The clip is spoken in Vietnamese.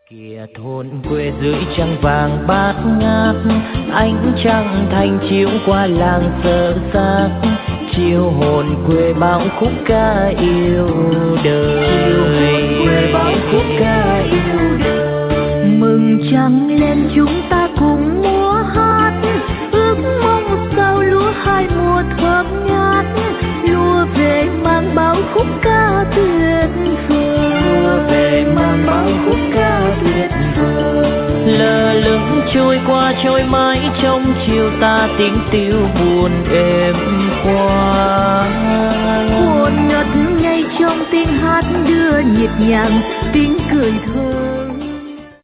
Kìa thôn quê dưới trăng vàng bát ngát, ánh trăng thanh chiếu qua làng giờ xác, chiều hồn quê bao khúc ca yêu đời. Khúc ca yêu đời. Mừng trăng lên chúng ta cùng múa hát, ước mong sao lúa hai mùa thơm ngát, lúa về mang bao khúc ca tuyệt vời. Lúa về mang bao khúc ca tuyệt vời. Lơ lửng trôi qua trôi mãi trong chiều ta tiếng tiêu buồn êm qua. Hồn ngất ngây trong tiếng hát đưa nhịp nhàng tiếng cười thơ.